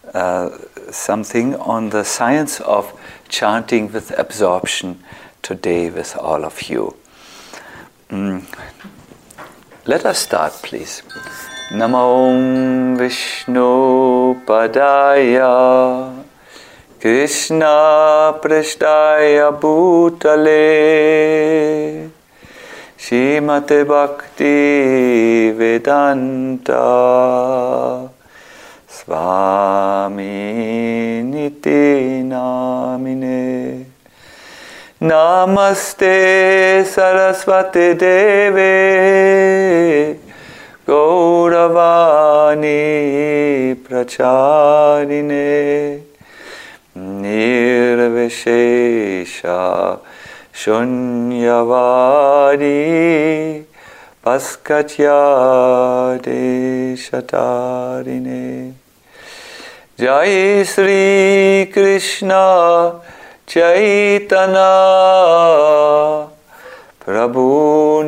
something on the science of chanting with absorption today with all of you. Let us start, please. Namo Vishnu Padaya Krishna Prasthaya Bhutale Srimate Bhakti Vedanta Swami Niti Namine Namaste Saraswati Deve Gauravani Pracharine Nirvishesha Shunyavadi Paskatyade Shatarine Jai Sri Krishna Chaitanya Prabhu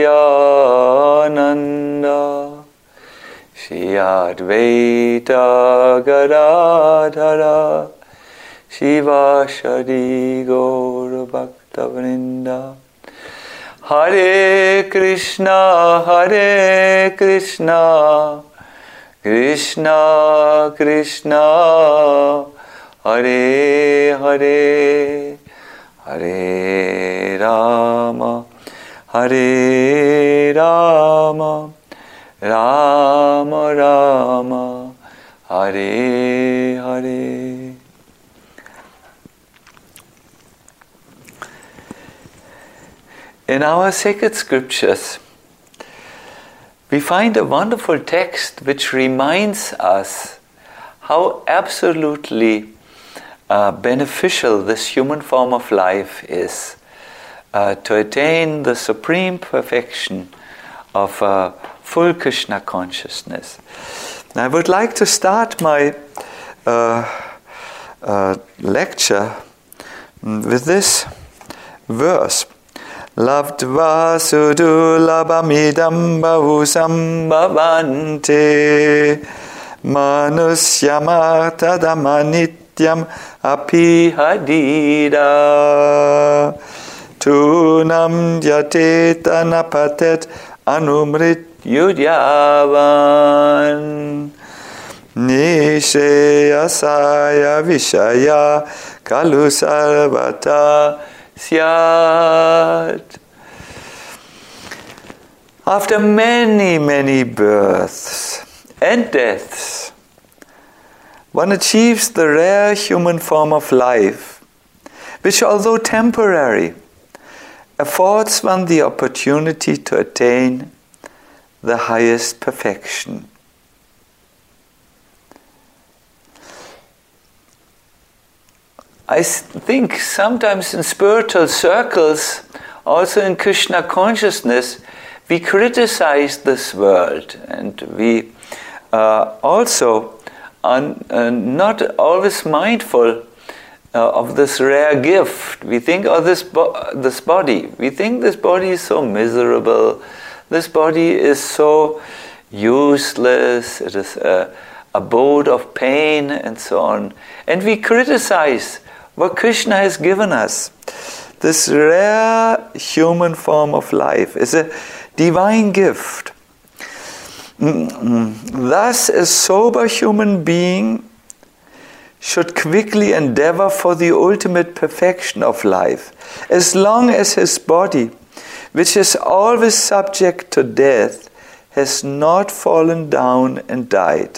Nityananda Shri Advaita Gadadhara Shivashadi Gaura Bhaktavrinda Hare Krishna Krishna Krishna Hare Hare Hare Rama Hare Rama Rama Rama Hare Hare. In our sacred scriptures, we find a wonderful text which reminds us how absolutely beneficial this human form of life is to attain the supreme perfection of full Krishna consciousness. I would like to start my lecture with this verse. Lavdva sudulabamidam bahusam bhavante manusyamartadamanityam api hadida tunam yatetanapatet anumrit yudyavan nisheyasaya vishaya kalu sarvata syat. After many, many births and deaths, one achieves the rare human form of life, which, although temporary, affords one the opportunity to attain the highest perfection. I think sometimes in spiritual circles, also in Krishna consciousness, we criticize this world, and we also are not always mindful of this rare gift. We think of this body. We think this body is so miserable. This body is so useless. It is an abode of pain and so on. And we criticize what Krishna has given us. This rare human form of life is a divine gift. Thus, a sober human being should quickly endeavor for the ultimate perfection of life, as long as his body, which is always subject to death, has not fallen down and died.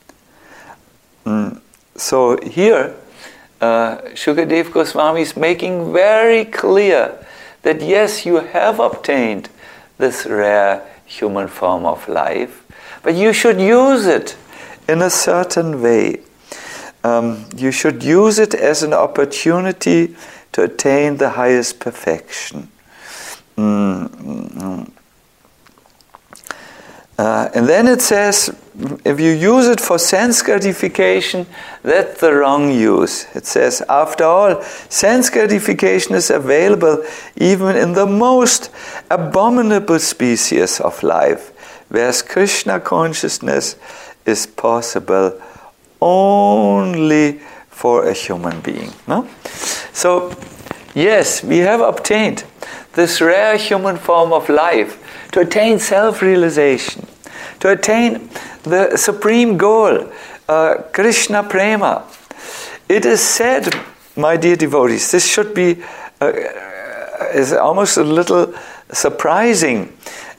So here, Shukadev Goswami is making very clear that yes, you have obtained this rare human form of life, but you should use it in a certain way. You should use it as an opportunity to attain the highest perfection. And then it says, if you use it for sense gratification, that's the wrong use. It says, after all, sense gratification is available even in the most abominable species of life, whereas Krishna consciousness is possible only for a human being. No? So, yes, we have obtained this rare human form of life to attain self-realization, to attain the supreme goal, Krishna Prema. It is said, my dear devotees, this should be is almost a little surprising.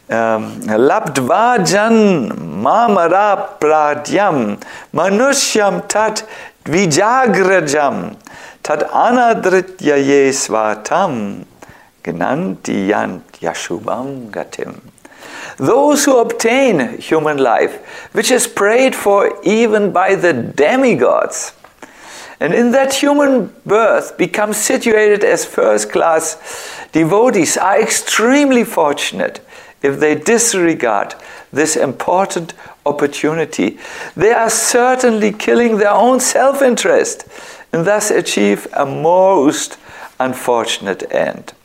Labdvajan mamara pradyam manushyam tat vijagrajam tat anadrityaye svatam gnanti yant yashubam gatim. Those who obtain human life, which is prayed for even by the demigods, and in that human birth become situated as first-class devotees, are extremely fortunate if they disregard this important opportunity. They are certainly killing their own self-interest and thus achieve a most unfortunate end.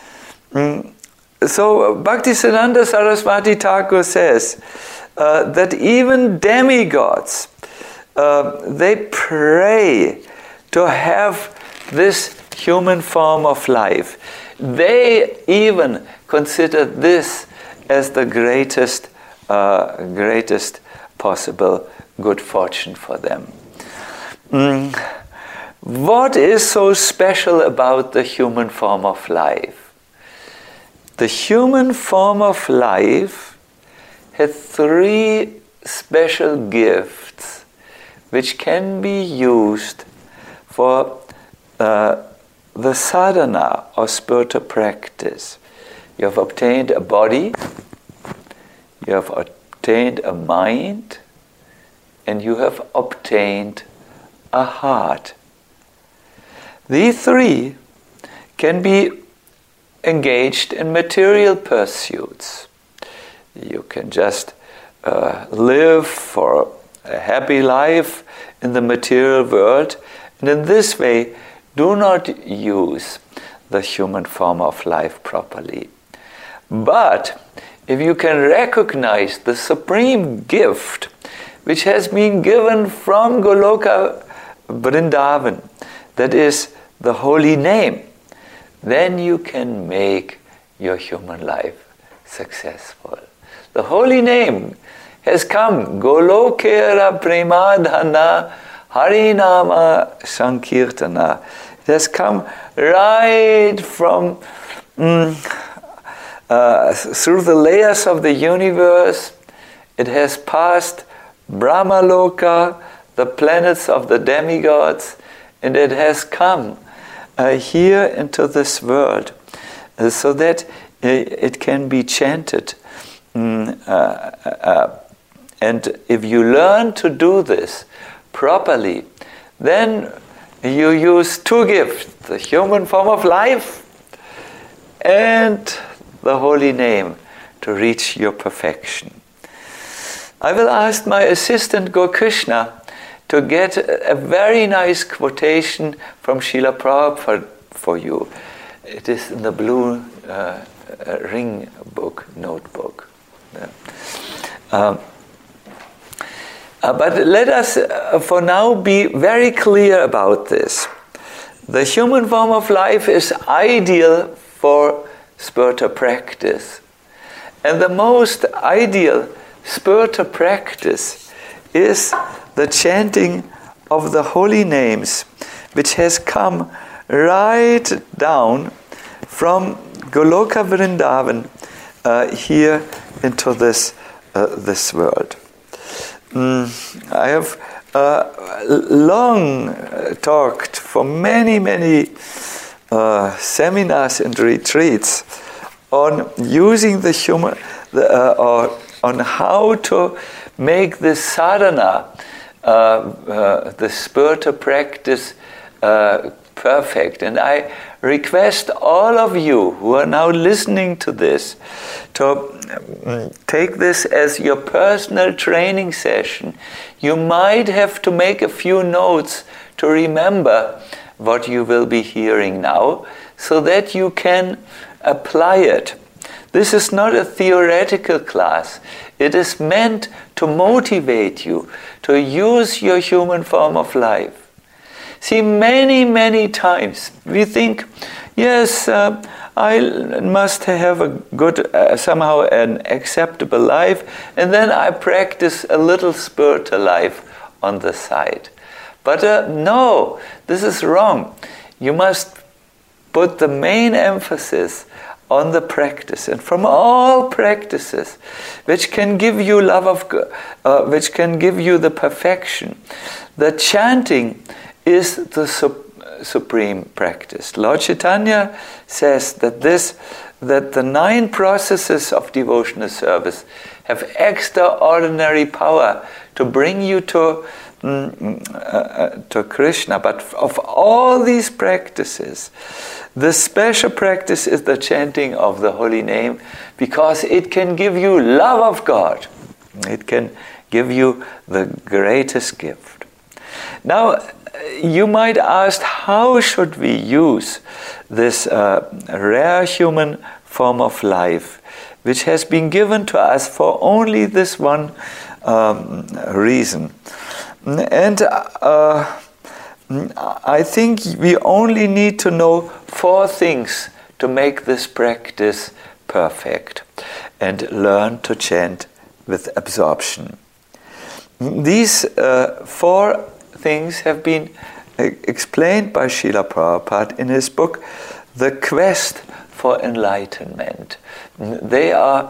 So Bhaktisiddhanta Saraswati Thakur says that even demigods, they pray to have this human form of life. They even consider this as the greatest possible good fortune for them. What is so special about the human form of life? The human form of life has three special gifts which can be used for the sadhana or spiritual practice. You have obtained a body, you have obtained a mind, and you have obtained a heart. These three can be engaged in material pursuits. You can just live for a happy life in the material world, and in this way do not use the human form of life properly. But if you can recognize the supreme gift which has been given from Goloka Vrindavan, that is the holy name, then you can make your human life successful. The holy name has come, Golokera Premadhana Harinama Sankirtana. It has come right from through the layers of the universe. It has passed Brahmaloka, the planets of the demigods, and it has come here into this world so that it can be chanted. And if you learn to do this properly, then you use two gifts, the human form of life and the holy name, to reach your perfection. I will ask my assistant Gokrishna to get a very nice quotation from Srila Prabhupada for you. It is in the blue ring book, notebook. But let us for now be very clear about this. The human form of life is ideal for spiritual practice. And the most ideal spiritual practice is the chanting of the holy names, which has come right down from Goloka Vrindavan here into this world. I have long talked for many seminars and retreats on using the human, or on how to make this sadhana, the spiritual practice, perfect. And I request all of you who are now listening to this to take this as your personal training session. You might have to make a few notes to remember what you will be hearing now, so that you can apply it. This is not a theoretical class. It is meant to motivate you to use your human form of life. See, many, many times we think, yes, I must have a good, somehow an acceptable life, and then I practice a little spiritual life on the side. But no, this is wrong. You must put the main emphasis on the practice, and from all practices which can give you love of God, which can give you the perfection, the chanting is the supreme practice. Lord Chaitanya says that the 9 processes of devotional service have extraordinary power to bring you to Krishna. But of all these practices, the special practice is the chanting of the holy name, because it can give you love of God. It can give you the greatest gift. Now, you might ask, how should we use this rare human form of life, which has been given to us for only this one reason? And I think we only need to know 4 things to make this practice perfect and learn to chant with absorption. These 4 things have been explained by Srila Prabhupada in his book, The Quest for Enlightenment. They are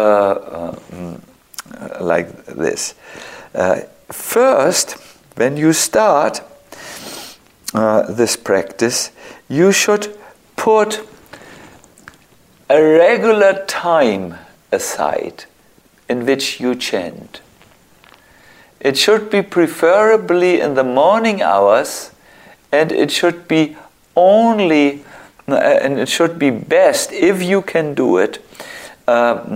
like this. First, when you start this practice, you should put a regular time aside in which you chant. It should be preferably in the morning hours, and it should be and it should be best if you can do it at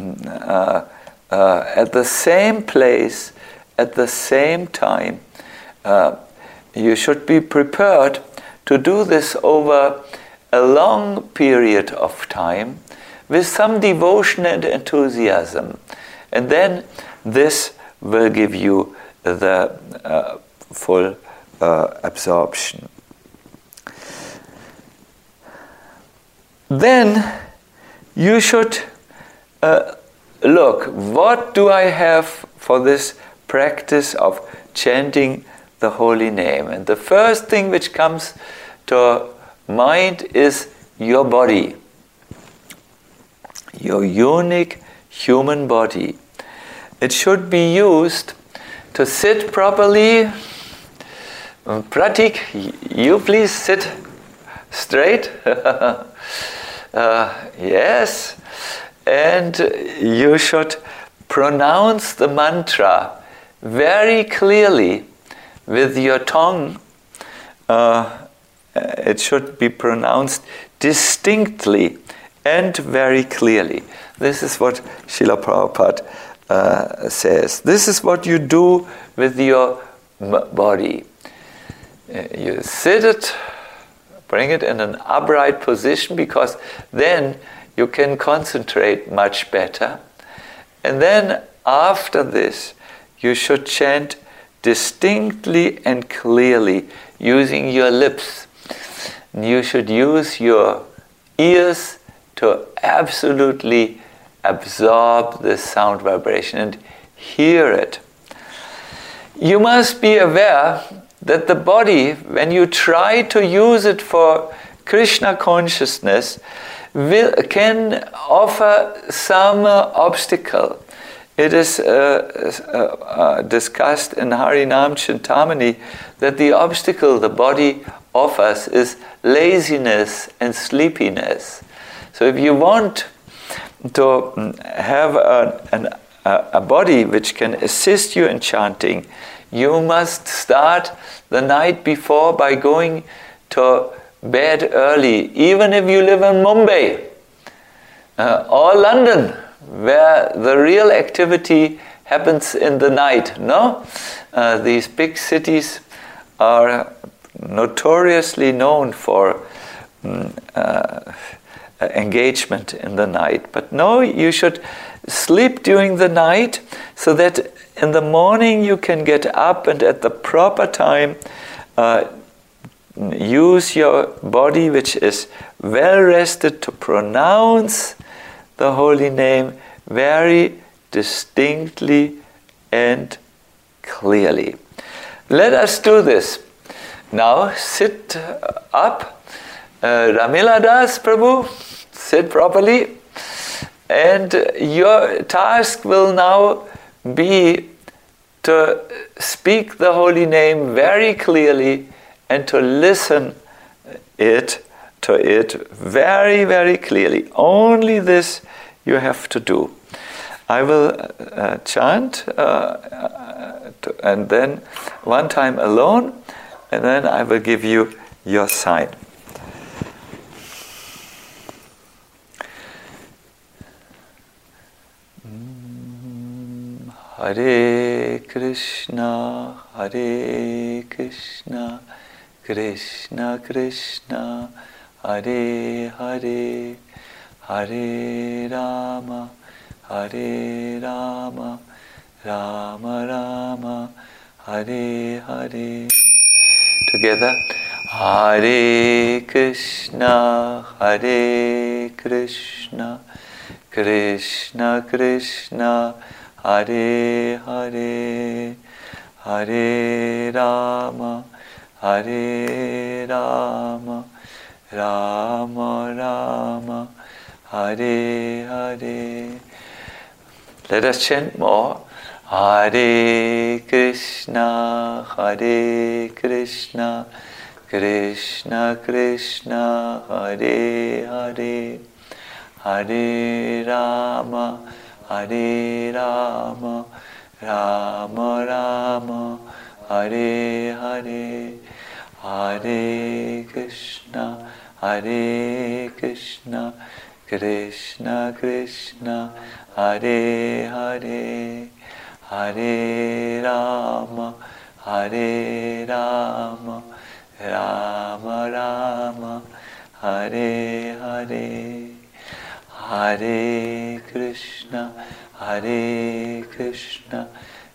the same place, at the same time. You should be prepared to do this over a long period of time with some devotion and enthusiasm. And then this will give you the full absorption. Then you should look, what do I have for this practice of chanting the holy name? And the first thing which comes to mind is your body, your unique human body. It should be used to sit properly. Pratik, you please sit straight. Yes. And you should pronounce the mantra very clearly with your tongue. It should be pronounced distinctly and very clearly. This is what Srila Prabhupada says. This is what you do with your body. You sit it, bring it in an upright position, because then you can concentrate much better. And then after this, you should chant distinctly and clearly using your lips. You should use your ears to absolutely absorb this sound vibration and hear it. You must be aware that the body, when you try to use it for Krishna consciousness, can offer some obstacle. It is discussed in Harinam Chintamani that the obstacle the body offers is laziness and sleepiness. So if you want to have a body which can assist you in chanting, you must start the night before by going to bed early, even if you live in Mumbai or London, where the real activity happens in the night. No? These big cities are notoriously known for engagement in the night. But no, you should sleep during the night so that in the morning you can get up and at the proper time use your body, which is well rested, to pronounce the holy name very distinctly and clearly. Let us do this. Now sit up. Ramila Das, Prabhu, sit properly. And your task will now be to speak the holy name very clearly and to listen to it very, very clearly. Only this you have to do. I will chant and then one time alone, and then I will give you your sign. Hare Krishna, Krishna Krishna, Hare Hare, Hare Rama, Rama Rama, Hare Hare. Together, Hare Krishna, Krishna Krishna, Hare Hare, Hare Rama, Rama Rama, Hare Hare. Let us chant more. Hare Krishna, Krishna Krishna, Hare Hare, Hare Rama, Rama Rama, Hare Hare, Hare Krishna, Krishna Krishna, Hare Hare, Hare Rama, Rama Rama, Hare Hare, Hare Krishna, Krishna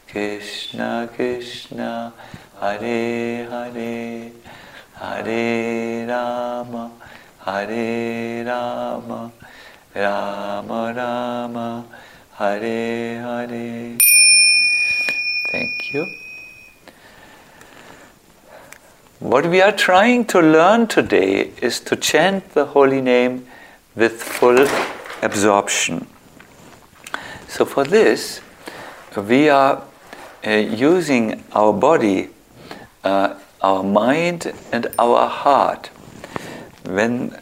Krishna, Hare Hare, Hare Rama, Rama Rama, Hare Hare. Thank you. What we are trying to learn today is to chant the holy name with full absorption. So for this, we are using our body, our mind and our heart. When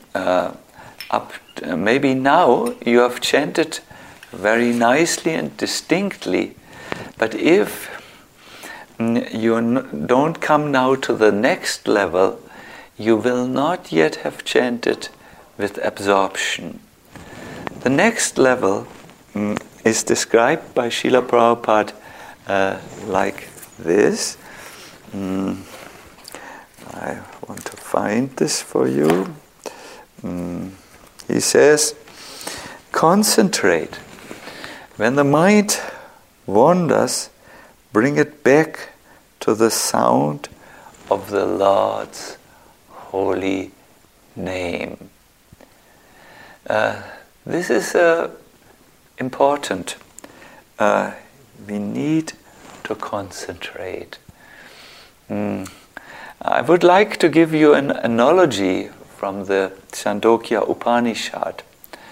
maybe now you have chanted very nicely and distinctly, but if you don't come now to the next level, you will not yet have chanted with absorption. The next level is described by Srila Prabhupada like this. I want to find this for you. He says, concentrate. When the mind wanders, bring it back to the sound of the Lord's holy name. This is important. We need to concentrate. I would like to give you an analogy from the Chandogya Upanishad.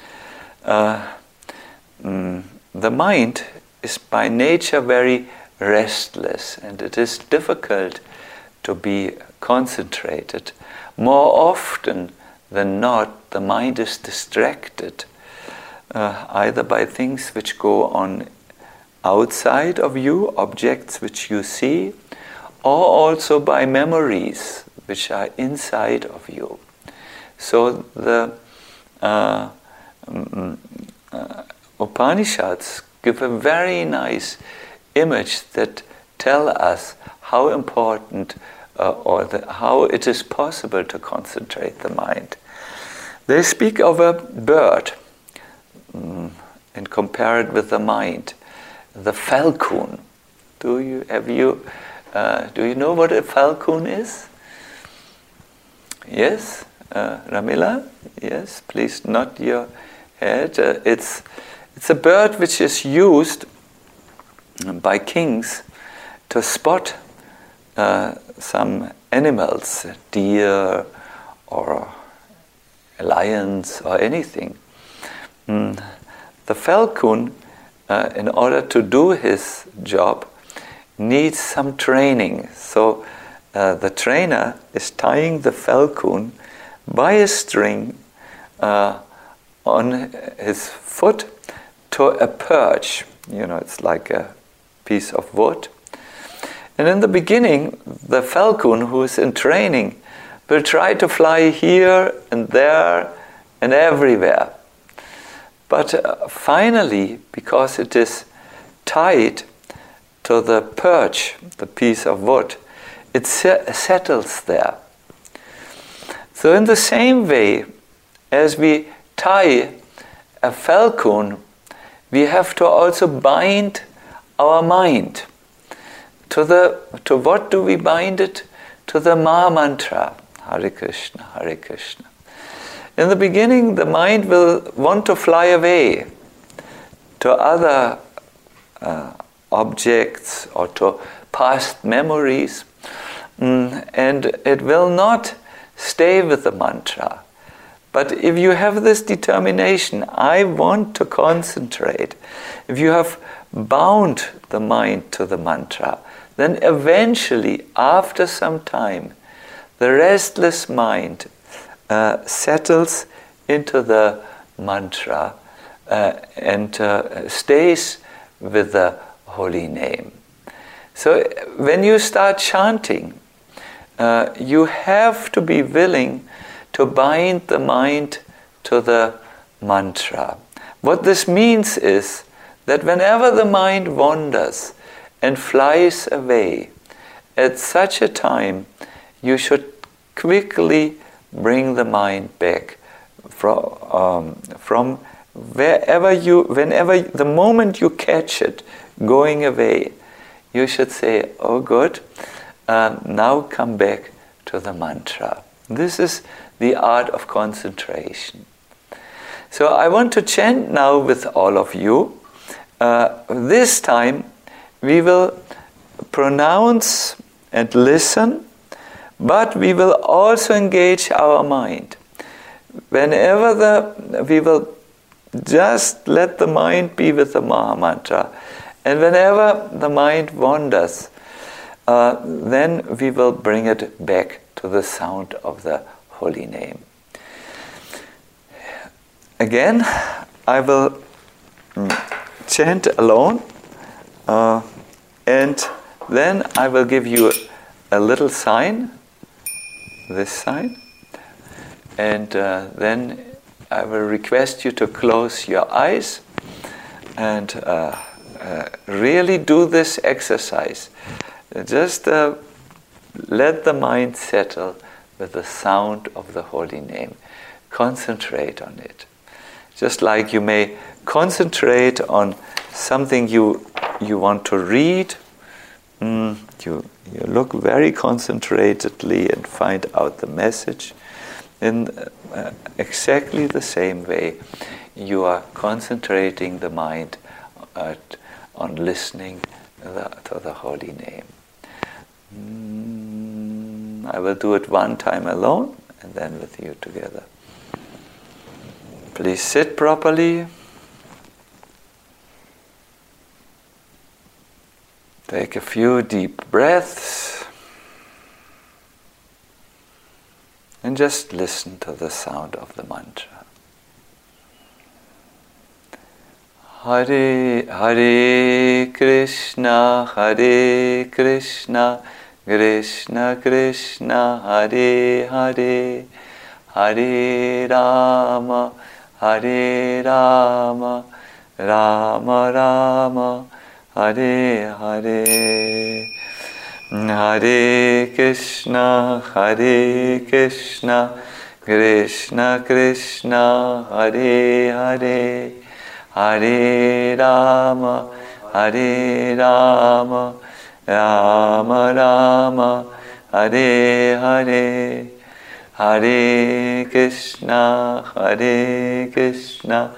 The mind is by nature very restless, and it is difficult to be concentrated. More often than not, the mind is distracted, either by things which go on outside of you, objects which you see, or also by memories which are inside of you. So the Upanishads give a very nice image that tell us how important how it is possible to concentrate the mind. They speak of a bird and compare it with the mind. The falcon. Do you know what a falcon is? Yes, Ramila. Yes, please nod your head. It's a bird which is used by kings to spot some animals, deer or lions or anything. The falcon, in order to do his job, needs some training. So the trainer is tying the falcon by a string on his foot to a perch. It's like a piece of wood. And in the beginning, the falcon, who is in training, will try to fly here and there and everywhere. But finally, because it is tied to the perch, the piece of wood, it settles there. So in the same way, as we tie a falcon, we have to also bind our mind. To what do we bind it? To the Maha Mantra, Hare Krishna, Hare Krishna. In the beginning, the mind will want to fly away to other objects or to past memories, and it will not stay with the mantra. But if you have this determination, I want to concentrate, if you have bound the mind to the mantra, then eventually, after some time, the restless mind settles into the mantra and stays with the holy name. So when you start chanting, you have to be willing to bind the mind to the mantra. What this means is that whenever the mind wanders and flies away, at such a time you should quickly bring the mind back from wherever the moment you catch it going away, you should say, oh good, now come back to the mantra. This is the art of concentration. So I want to chant now with all of you. This time we will pronounce and listen, but we will also engage our mind. Whenever we will just let the mind be with the Maha Mantra, and whenever the mind wanders, then we will bring it back to the sound of the holy name. Again, I will chant alone, and then I will give you a little sign, this sign, and then I will request you to close your eyes and really do this exercise. Just let the mind settle with the sound of the holy name. Concentrate on it. Just like you may concentrate on something you want to read, you look very concentratedly and find out the message. In exactly the same way, you are concentrating the mind on listening to the holy name. I will do it one time alone and then with you together. Please sit properly. Take a few deep breaths and just listen to the sound of the mantra. Hare Hare Krishna, Hare Krishna, Krishna Krishna, Hare Hare, Hare Rama, Hare Rama, Rama Rama, Hare Hare. Hare Krishna, Krishna Krishna Krishna Hare Hare Hare Rama Hare Rama Rama Rama Hare Hare Hare Krishna Krishna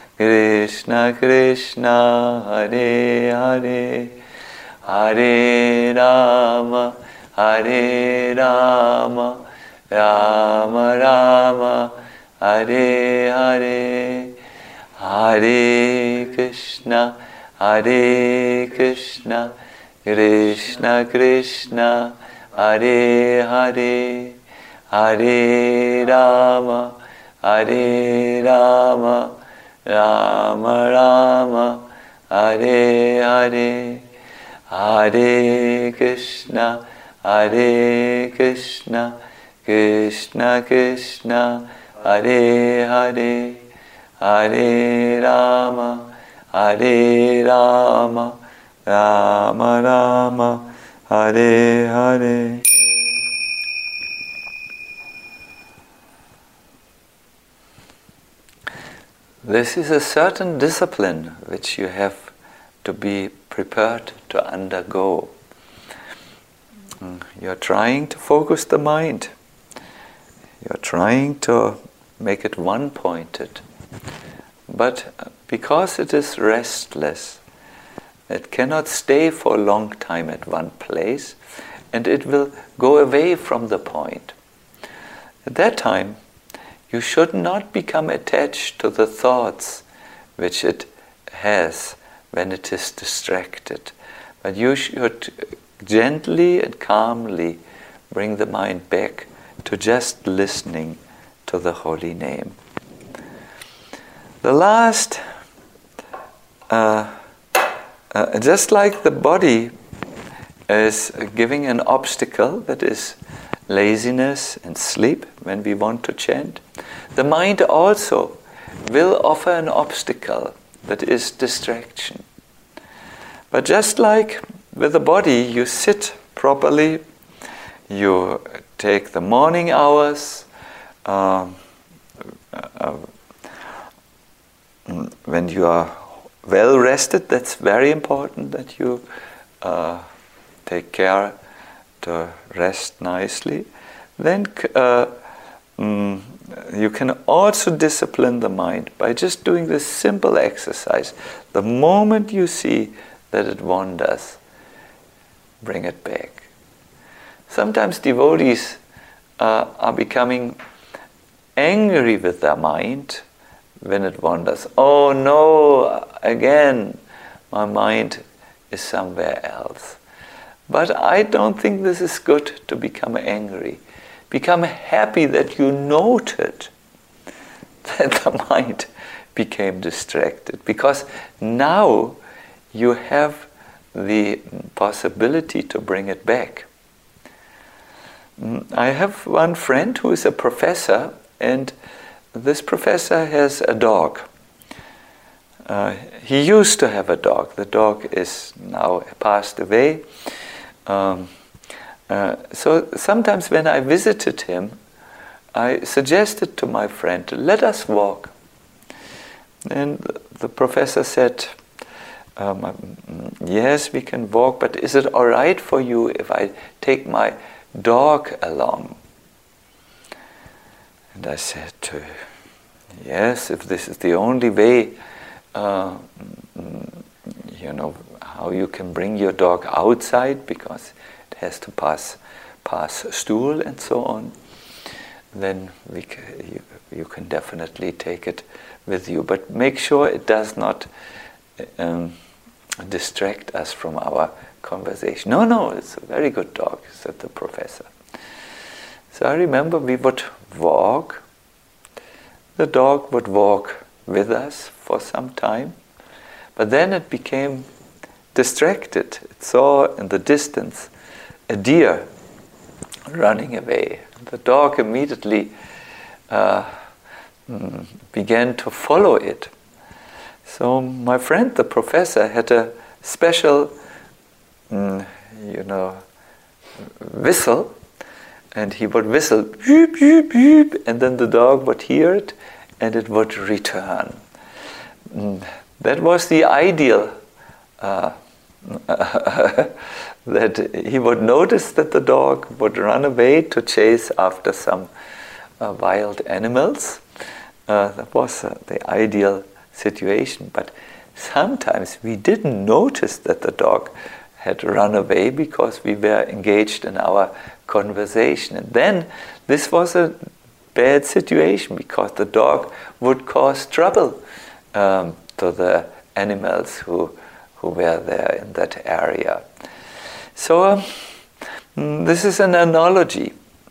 Krishna Hare Hare Hare Rama Hare Rama Rama Rama Hare Hare Hare Krishna Krishna Krishna Hare Hare Hare Rama Rama Rama Hare Hare Hare Krishna Krishna Krishna Hare Hare Hare Rama Rama Rama Hare Hare. This is a certain discipline which you have to be prepared to undergo. You're trying to focus the mind. You're trying to make it one-pointed. But because it is restless, it cannot stay for a long time at one place, and it will go away from the point. At that time, you should not become attached to the thoughts which it has when it is distracted. But you should gently and calmly bring the mind back to just listening to the holy name. The last, just like the body is giving an obstacle, that is laziness and sleep when we want to chant, the mind also will offer an obstacle, that is distraction. But just like with the body, you sit properly, you take the morning hours, when you are well rested, that's very important that you take care to rest nicely. Then you can also discipline the mind by just doing this simple exercise. The moment you see that it wanders, bring it back. Sometimes devotees are becoming angry with their mind when it wanders. Oh no, again, my mind is somewhere else. But I don't think this is good to become angry. Become happy that you noted that the mind became distracted, because now you have the possibility to bring it back. I have one friend who is a professor, and this professor has a dog. He used to have a dog. The dog is now passed away. So sometimes when I visited him, I suggested to my friend, let us walk. And the professor said, yes, we can walk, but is it all right for you if I take my dog along? And I said, yes, if this is the only way, how you can bring your dog outside, because it has to pass stool and so on, then you can definitely take it with you. But make sure it does not distract us from our conversation. No, it's a very good dog, said the professor. So I remember we would walk. The dog would walk with us for some time, but then it became distracted. It saw in the distance a deer running away. The dog immediately began to follow it. So my friend, the professor, had a special, whistle and he would whistle, beep, beep, beep, and then the dog would hear it and it would return. That was the ideal, that he would notice that the dog would run away to chase after some wild animals. That was the ideal situation, but sometimes we didn't notice that the dog had run away because we were engaged in our conversation. And then this was a bad situation because the dog would cause trouble to the animals who were there in that area. So this is an analogy.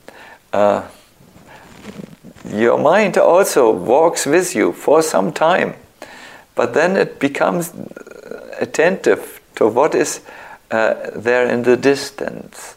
Your mind also walks with you for some time, but then it becomes attentive to what is there in the distance.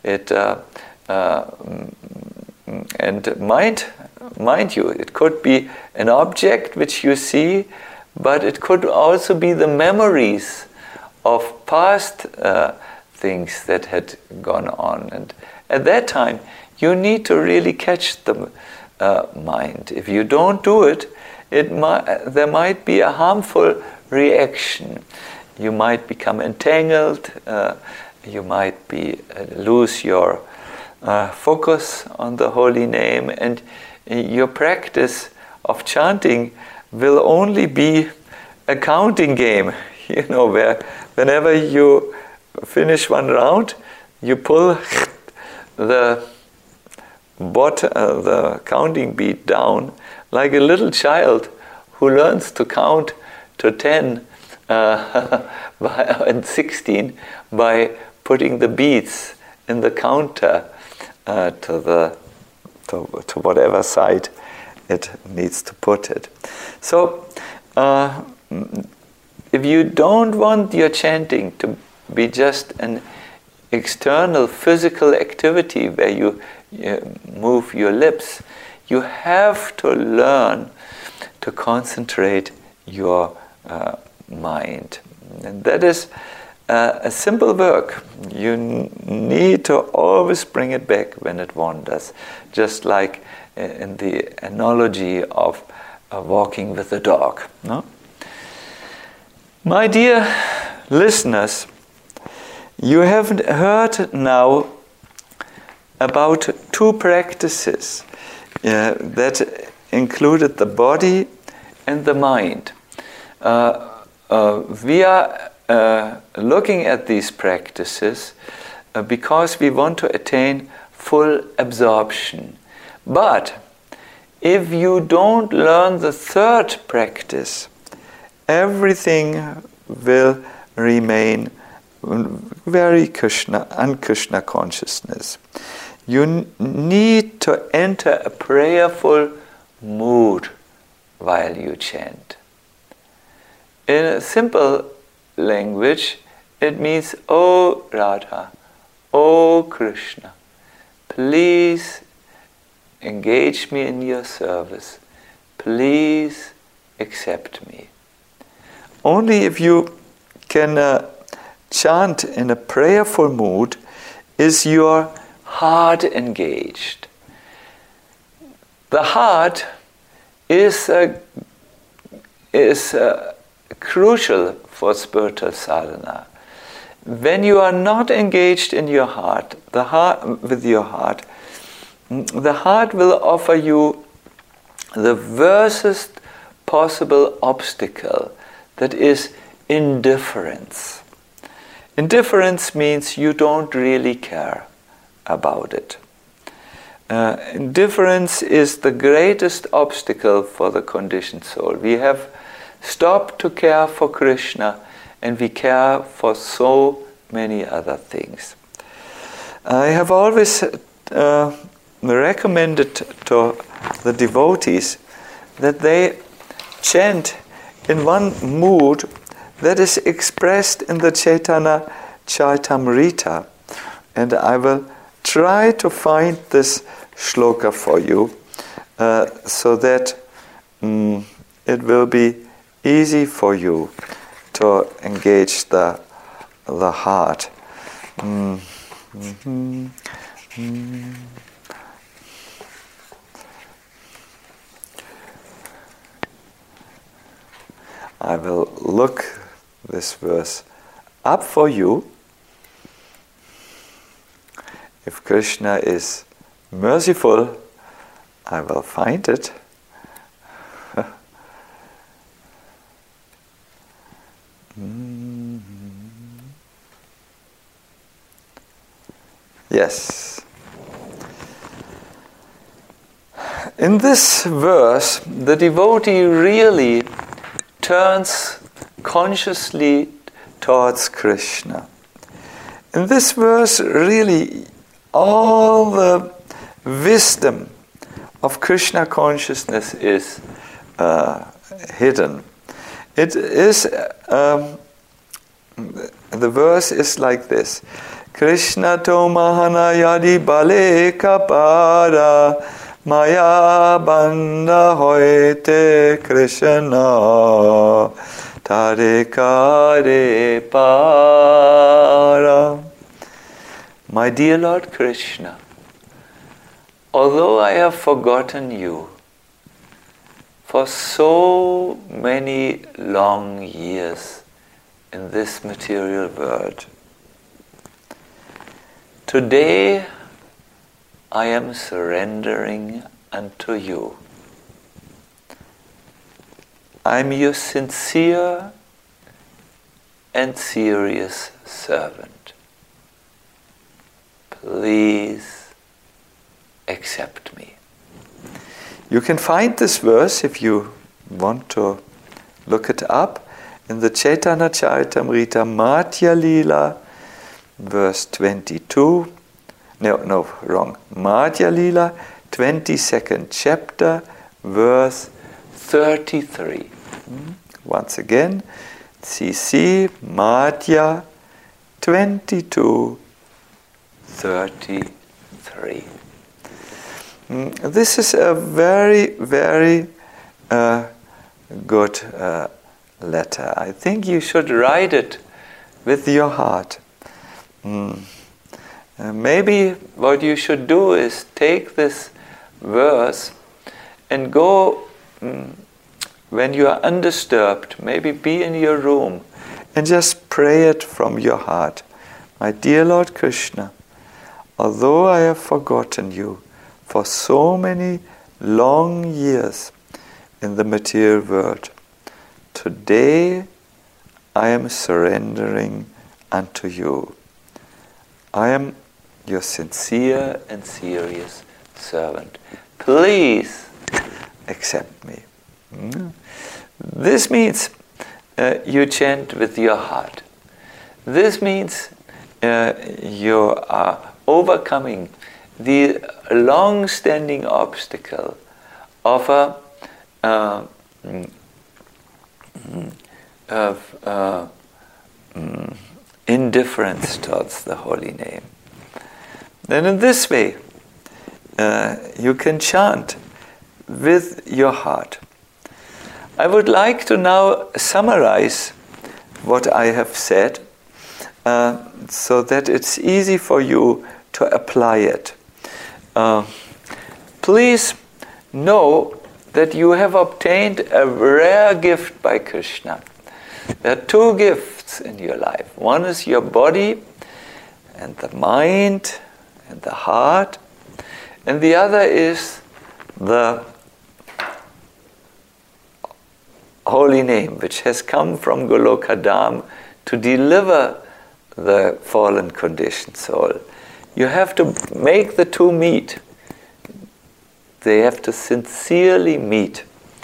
And mind you, it could be an object which you see, but it could also be the memories of past things that had gone on. And at that time, you need to really catch the mind. If you don't do it, there might be a harmful reaction. You might become entangled. You might lose your focus on the holy name, and your practice of chanting will only be a counting game. You know, where whenever you finish one round, you pull the counting beat down, like a little child who learns to count to 10 and 16 by putting the beats in the counter to whatever side it needs to put it. So if you don't want your chanting to be just an external physical activity where you move your lips, you have to learn to concentrate your mind. And that is a simple work. You need to always bring it back when it wanders, just like in the analogy of walking with a dog. No? My dear listeners, you have heard now about two practices that included the body and the mind. We are looking at these practices because we want to attain full absorption. But if you don't learn the third practice, everything will remain very un-Krishna consciousness. You need to enter a prayerful mood while you chant. In a simple language, it means, "Oh Radha, oh Krishna, please engage me in your service. Please accept me." Only if you can chant in a prayerful mood is your heart engaged. The heart is crucial for spiritual sadhana. When you are not engaged in your heart, the heart will offer you the worst possible obstacle, that is indifference. Indifference means you don't really care about it. Indifference is the greatest obstacle for the conditioned soul. We have stopped to care for Krishna and we care for so many other things. I have always recommended to the devotees that they chant in one mood that is expressed in the Chaitanya Charitamrita. And I will try to find this shloka for you so that it will be easy for you to engage the heart. I will look this verse up for you. If Krishna is merciful, I will find it. Yes. In this verse, the devotee really turns consciously towards Krishna. In this verse, really, all the wisdom of Krishna consciousness is hidden. It is, the verse is like this. Krishna to mahana yadi bale kapara maya banda hoite Krishna tare kare para. My dear Lord Krishna, although I have forgotten you for so many long years in this material world, today I am surrendering unto you. I am your sincere and serious servant. Please accept me. You can find this verse, if you want to look it up, in the Chaitanya Charitamrita Madhya Lila, verse 22. No, wrong. Madhya Lila, 22nd chapter, verse 33. Once again, CC Madhya 22:33. This is a very, very good letter. I think you should write it with your heart. Maybe what you should do is take this verse and go, when you are undisturbed, maybe be in your room and just pray it from your heart. My dear Lord Krishna, although I have forgotten you for so many long years in the material world, today I am surrendering unto you. I am your sincere and serious servant. Please accept me. This means you chant with your heart. This means you are overcoming the long-standing obstacle of indifference towards the holy name. Then in this way, you can chant with your heart. I would like to now summarize what I have said so that it's easy for you to apply it. Please know that you have obtained a rare gift by Krishna. There are two gifts in your life. One is your body and the mind and the heart, and the other is the holy name, which has come from Golokadam to deliver the fallen conditioned soul. You have to make the two meet. They have to sincerely meet.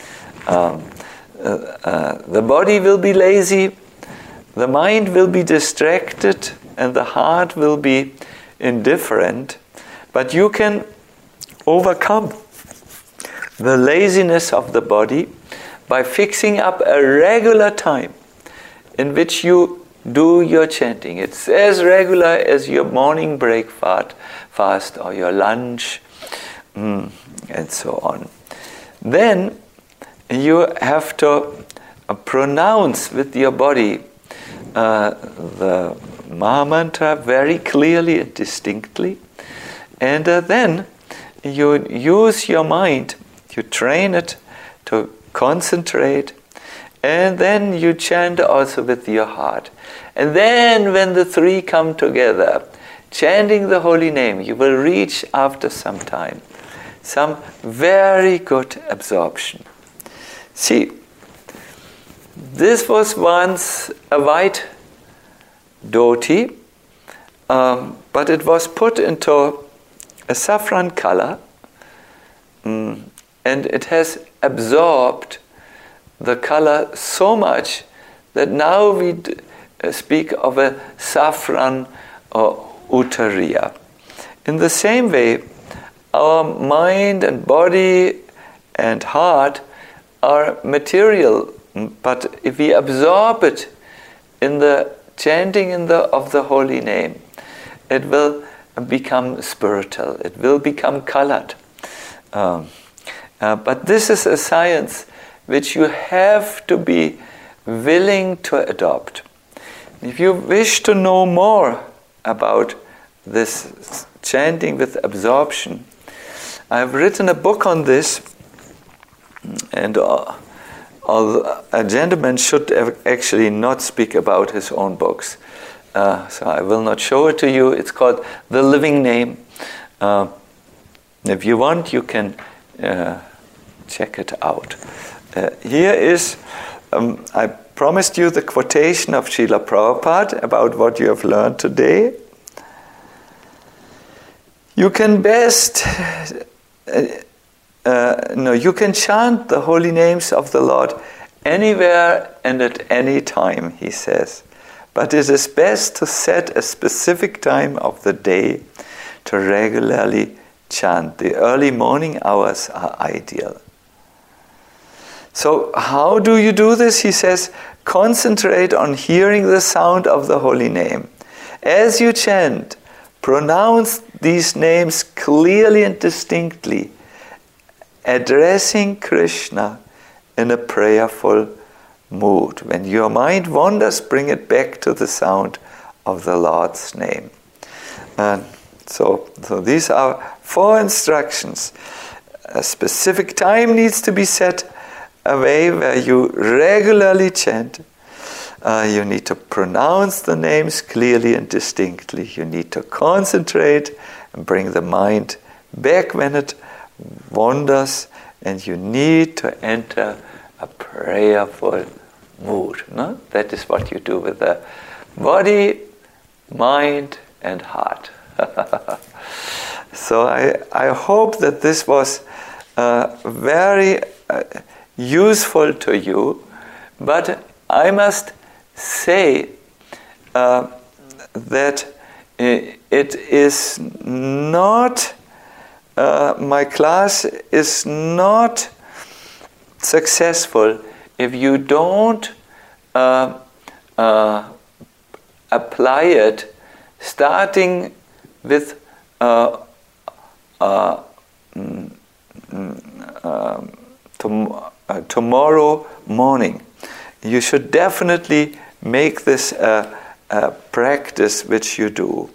The body will be lazy, the mind will be distracted, and the heart will be indifferent. But you can overcome the laziness of the body by fixing up a regular time in which you do your chanting. It's as regular as your morning breakfast or your lunch, and so on. Then you have to pronounce with your body the Maha Mantra very clearly and distinctly. And then you use your mind, you train it to concentrate, and then you chant also with your heart. And then when the three come together, chanting the holy name, you will reach after some time some very good absorption. See, this was once a white dhoti, but it was put into a saffron color, and it has absorbed the color so much that now we speak of a saffron or uttariya. In the same way, our mind and body and heart are material, but if we absorb it in the chanting of the holy name, it will become spiritual, it will become colored. But this is a science which you have to be willing to adopt. If you wish to know more about this chanting with absorption, I have written a book on this, and a gentleman should actually not speak about his own books. So I will not show it to you. It's called The Living Name. If you want, you can check it out. Here is, I promised you the quotation of Srila Prabhupada about what you have learned today. You can best, you can chant the holy names of the Lord anywhere and at any time, he says. But it is best to set a specific time of the day to regularly chant. The early morning hours are ideal. So how do you do this? He says, concentrate on hearing the sound of the holy name. As you chant, pronounce these names clearly and distinctly, addressing Krishna in a prayerful mood. When your mind wanders, bring it back to the sound of the Lord's name. So these are 4 instructions. A specific time needs to be set away where you regularly chant. You need to pronounce the names clearly and distinctly. You need to concentrate and bring the mind back when it wanders. And you need to enter a prayerful mood. No? That is what you do with the body, mind, and heart. So I hope that this was very useful to you, but I must say that it is not, my class is not successful if you don't apply it starting with tomorrow morning. You should definitely make this a practice which you do.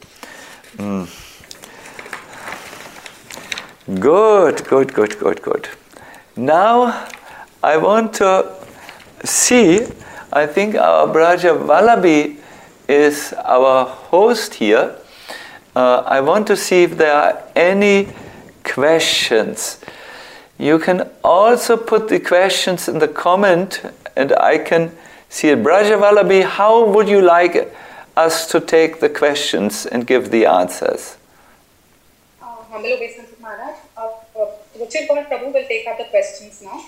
Good. Now I want to see, I think our Braja Vallabhi is our host here. I want to see if there are any questions. You can also put the questions in the comment and I can see it. Braja Vallabhi, how would you like us to take the questions and give the answers? Humble obeisance, Maharaj. Ruchir Kaur Prabhu will take up the questions now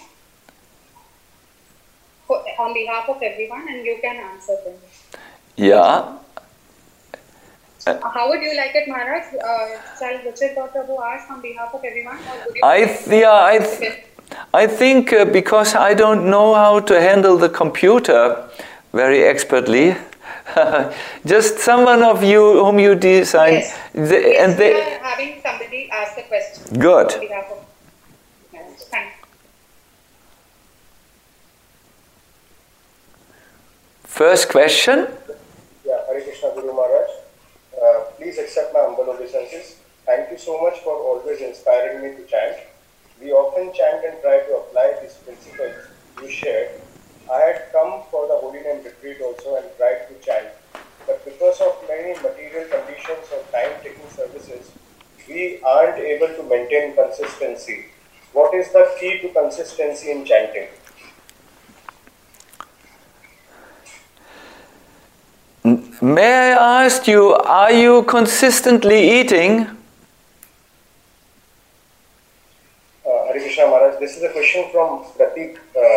on behalf of everyone, and you can answer them. Yeah. How would you like it, Maharaj? Shall Ruchir Kaur Prabhu ask on behalf of everyone? Or would you I think because I don't know how to handle the computer very expertly, just someone of you whom you design. Yes. And we are having somebody ask the question. Good. On behalf of Thank you. First question. Yeah, Hare Krishna Guru Maharaj. Please accept my humble obeisances. Thank you so much for always inspiring me to chant. We often chant and try to apply these principles you shared. I had come for the Holy Name retreat also and tried to chant. But because of many material conditions or time-taking services, we aren't able to maintain consistency. What is the key to consistency in chanting? May I ask you, are you consistently eating? Hare Krishna Maharaj, this is a question from Pratik.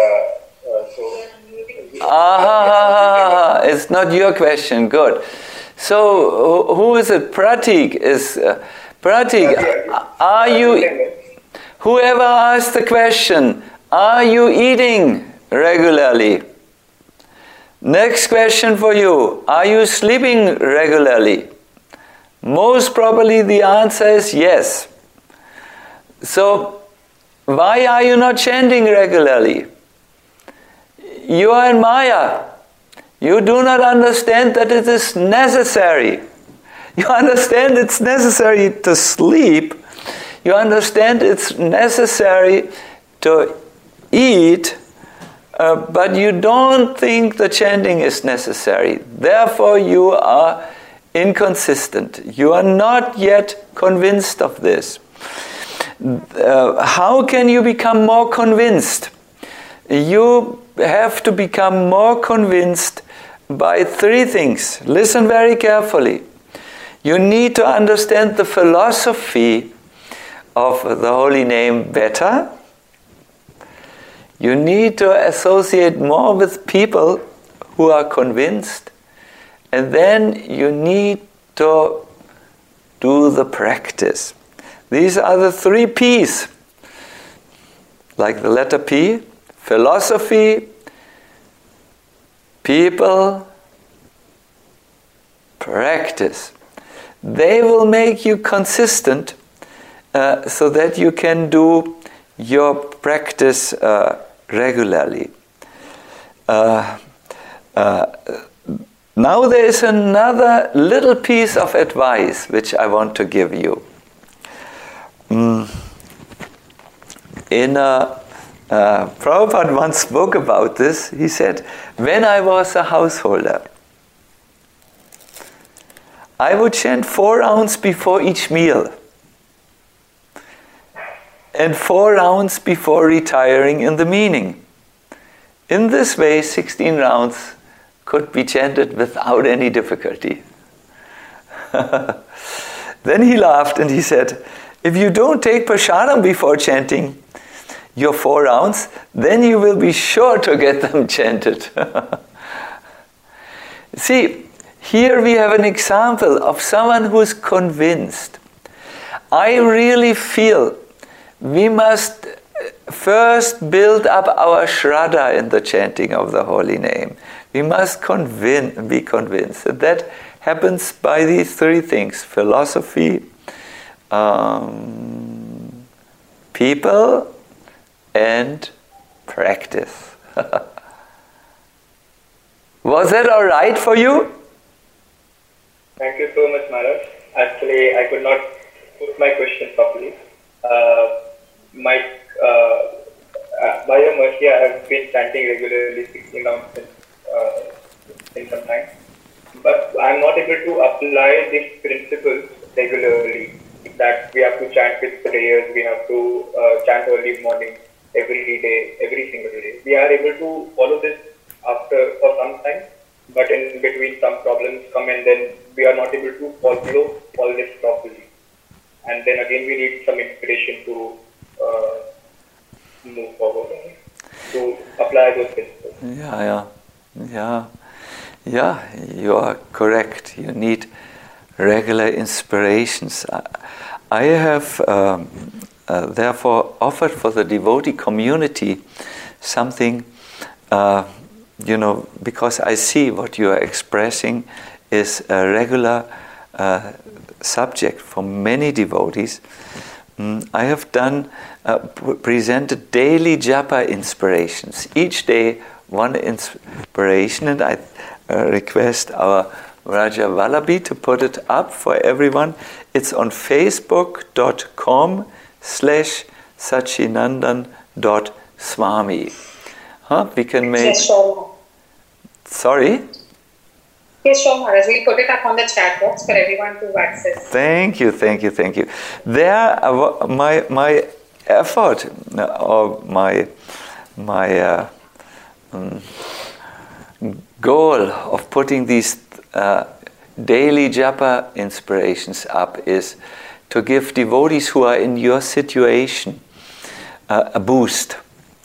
It's not your question. Good. So, who is it? Pratik is. Pratik, are you? Whoever asked the question, are you eating regularly? Next question for you. Are you sleeping regularly? Most probably the answer is yes. So, why are you not chanting regularly? You are in Maya. You do not understand that it is necessary. You understand it's necessary to sleep. You understand it's necessary to eat. But you don't think the chanting is necessary. Therefore, you are inconsistent. You are not yet convinced of this. How can you become more convinced? You have to become more convinced by three things. Listen very carefully. You need to understand the philosophy of the holy name better. You need to associate more with people who are convinced, and then you need to do the practice. These are the three P's, like the letter P: philosophy, people, practice. They will make you consistent so that you can do your practice regularly. Now there is another little piece of advice which I want to give you. Prabhupada once spoke about this. He said, when I was a householder, I would chant 4 rounds before each meal and 4 rounds before retiring in the meaning. In this way, 16 rounds could be chanted without any difficulty. Then he laughed and he said, if you don't take prasadam before chanting your 4 rounds, then you will be sure to get them chanted. See, here we have an example of someone who is convinced. I really feel we must first build up our shraddha in the chanting of the holy name. We must be convinced. And that happens by these three things: philosophy, people, and practice. Was that all right for you? Thank you so much, Maharaj. Actually, I could not put my question properly. By your mercy, I have been chanting regularly 16 rounds in some time. But I am not able to apply these principles regularly. That we have to chant with prayers, we have to chant early morning, every day, every single day. We are able to follow this for some time, but in between some problems come and then we are not able to follow all this properly. And then again we need some inspiration to move forward, to apply those principles. Yeah, you are correct. You need regular inspirations. I have therefore offered for the devotee community something, because I see what you are expressing is a regular subject for many devotees. I have presented daily japa inspirations. Each day one inspiration, and I request our Raja Vallabhi to put it up for everyone. It's on facebook.com/sachinandan.swami. We can make... Yes, sure. Sorry? Yes, sure, Maharaj. We'll put it up on the chat box for everyone to access. Thank you. There, my effort, or my goal of putting these daily japa inspirations up is to give devotees who are in your situation a boost.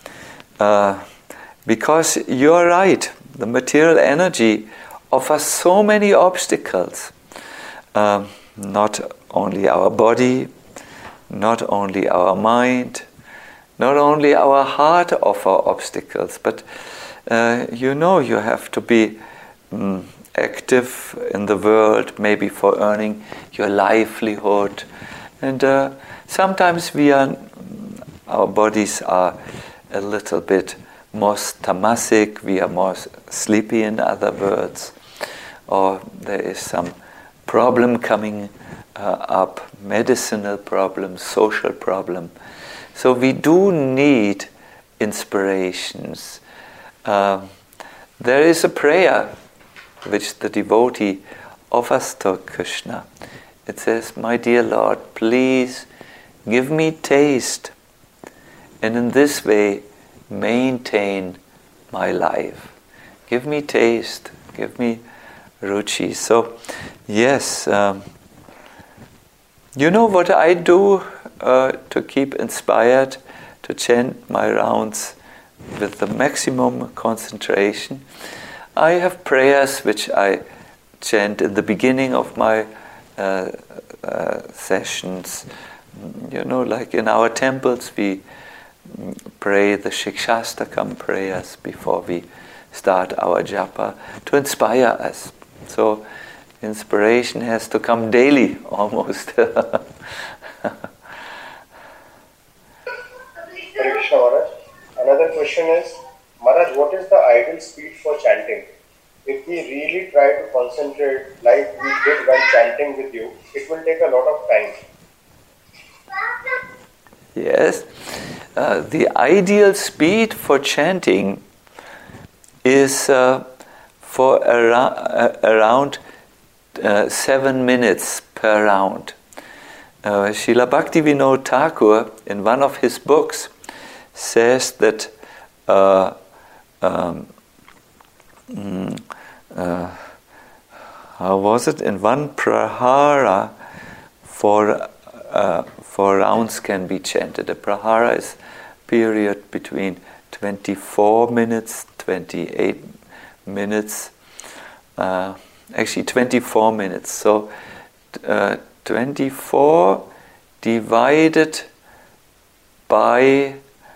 Because you're right, the material energy offers so many obstacles. Not only our body, not only our mind, not only our heart offer obstacles, but you have to be active in the world, maybe for earning your livelihood. And sometimes our bodies are a little bit more tamasic, we are more sleepy, in other words, or there is some problem coming up, medicinal problem, social problem. So we do need inspirations. There is a prayer which the devotee offers to Krishna. It says, "My dear Lord, please give me taste, and in this way maintain my life. Give me taste, give me ruchi." So, yes, you know what I do to keep inspired, to chant my rounds with the maximum concentration? I have prayers which I chant in the beginning of my sessions. Like in our temples, we pray the Shikshastakam prayers before we start our japa to inspire us. So inspiration has to come daily, almost. Hare Krishna, Maharaj. Another question is, Maharaj, what is the ideal speed for chanting? If we really try to concentrate like we did when chanting with you, it will take a lot of time. Yes. The ideal speed for chanting is for around 7 minutes per round. Srila Bhaktivinoda Thakur, in one of his books, says that how was it? In one prahara, 4 rounds can be chanted. A prahara is period between 24 minutes, 28 minutes, actually 24 minutes. So 24 divided by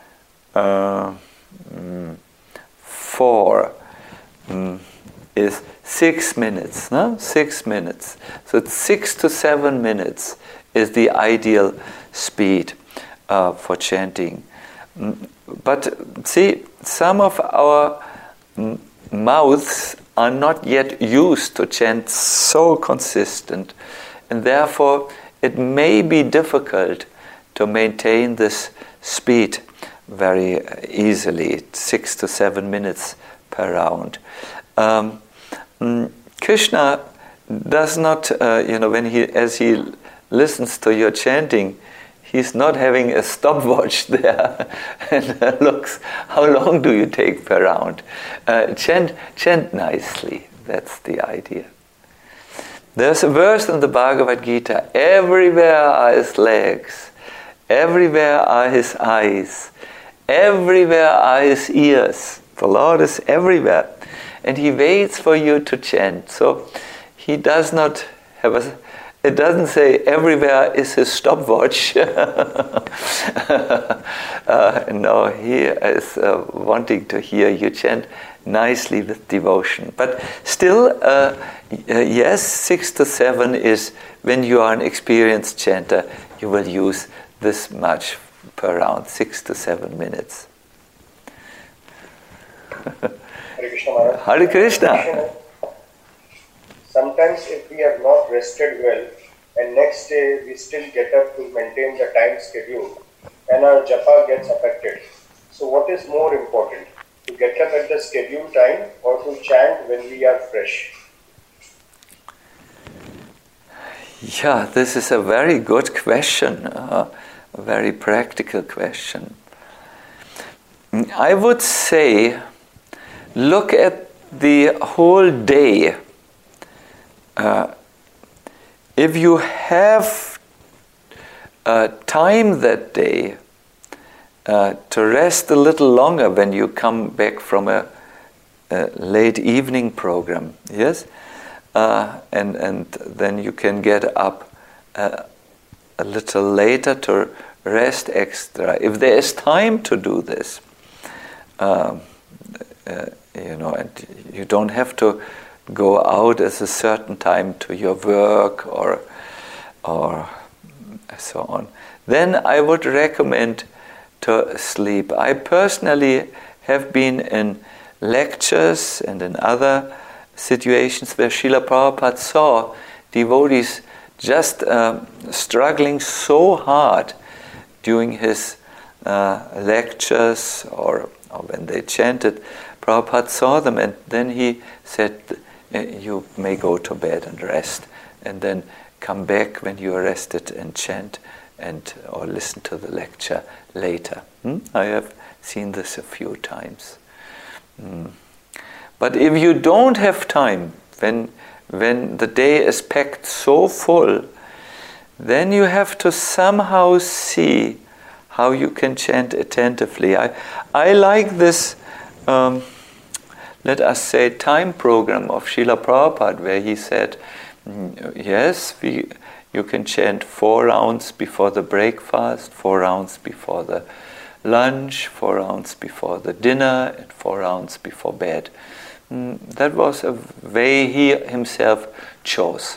4 is 6 minutes. No? 6 minutes. So it's 6 to 7 minutes is the ideal speed for chanting. But see, some of our mouths are not yet used to chant so consistent, and therefore it may be difficult to maintain this speed very easily, 6 to 7 minutes per round. Krishna does not, as he listens to your chanting, he's not having a stopwatch there and looks, how long do you take per round? Chant nicely, that's the idea. There's a verse in the Bhagavad Gita, everywhere are his legs, everywhere are his eyes, everywhere are his ears. The Lord is everywhere, and he waits for you to chant. So he does not have it doesn't say everywhere is his stopwatch. No, he is wanting to hear you chant nicely with devotion. But still, yes, 6 to 7 is when you are an experienced chanter, you will use this much per round, 6 to 7 minutes. Hare Krishna, Maharaj. Hare Krishna. Sometimes if we have not rested well and next day we still get up to maintain the time schedule and our japa gets affected. So what is more important, to get up at the scheduled time or to chant when we are fresh? Yeah, this is a very good question, a very practical question. I would say, look at the whole day. If you have time that day to rest a little longer when you come back from a late evening program, yes, and then you can get up a little later to rest extra. If there is time to do this, and you don't have to go out at a certain time to your work or so on, then I would recommend to sleep. I personally have been in lectures and in other situations where Srila Prabhupada saw devotees just struggling so hard during his lectures or when they chanted. Prabhupada saw them and then he said, you may go to bed and rest, and then come back when you are rested and chant or listen to the lecture later. I have seen this a few times. But if you don't have time, when the day is packed so full, then you have to somehow see how you can chant attentively. I like this, let us say, time program of Srila Prabhupada, where he said, yes, you can chant 4 rounds before the breakfast, 4 rounds before the lunch, 4 rounds before the dinner, and 4 rounds before bed. That was a way he himself chose.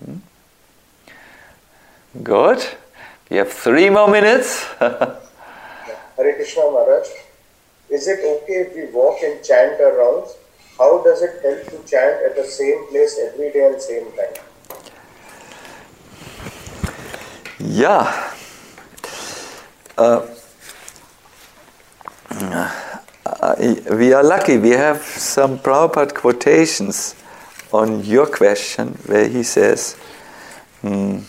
Good. We have 3 more minutes. Hare Krishna Maharaj. Is it okay if we walk and chant our rounds? How does it help to chant at the same place every day and same time? Yeah. We are lucky. We have some Prabhupada quotations on your question where he says, in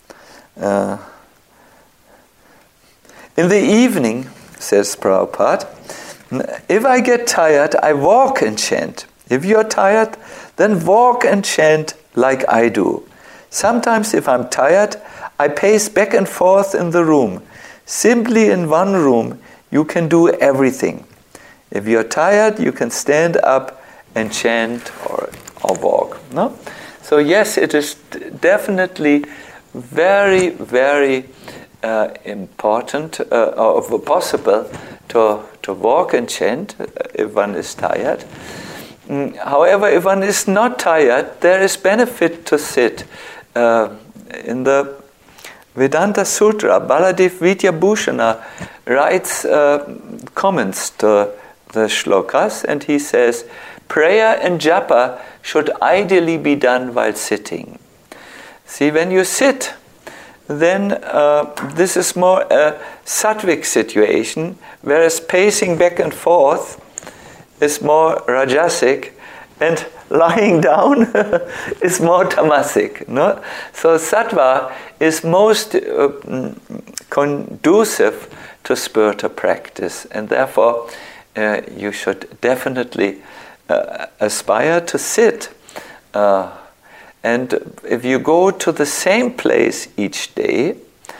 the evening, says Prabhupada, if I get tired, I walk and chant. If you're tired, then walk and chant like I do. Sometimes if I'm tired, I pace back and forth in the room. Simply in one room, you can do everything. If you're tired, you can stand up and chant or walk. No? So yes, it is definitely very, very important or possible to walk and chant if one is tired. However, if one is not tired, there is benefit to sit. In the Vedanta Sutra, Baladev Vidyabhushana writes comments to the shlokas, and he says, prayer and japa should ideally be done while sitting. See, when you sit, then this is more a sattvic situation, whereas pacing back and forth is more rajasic, and lying down is more tamasic. No? So sattva is most conducive to spiritual practice, and therefore you should definitely aspire to sit. And if you go to the same place each day,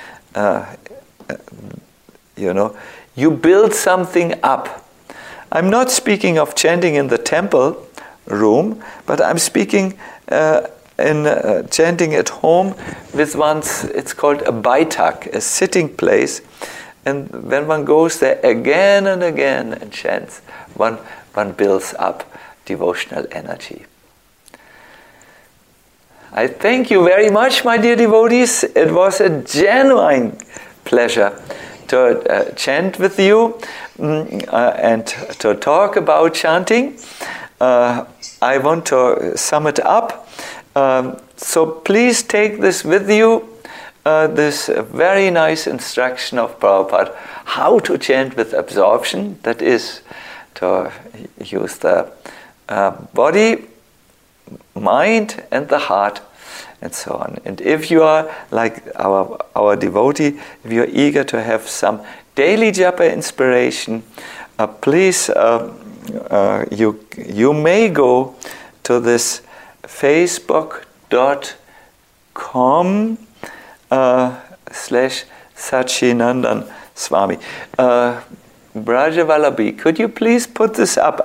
you build something up. I'm not speaking of chanting in the temple room, but I'm speaking in chanting at home with one's, it's called a baitak, a sitting place. And when one goes there again and again and chants, one builds up devotional energy. I thank you very much, my dear devotees. It was a genuine pleasure to chant with you and to talk about chanting. I want to sum it up. So please take this with you, this very nice instruction of Prabhupada, how to chant with absorption, that is, to use the body, mind and the heart, and so on. And if you are like our devotee, if you are eager to have some daily japa inspiration, please, you may go to this facebook.com /Sachinandan Swami. Brajavalabi, could you please put this up?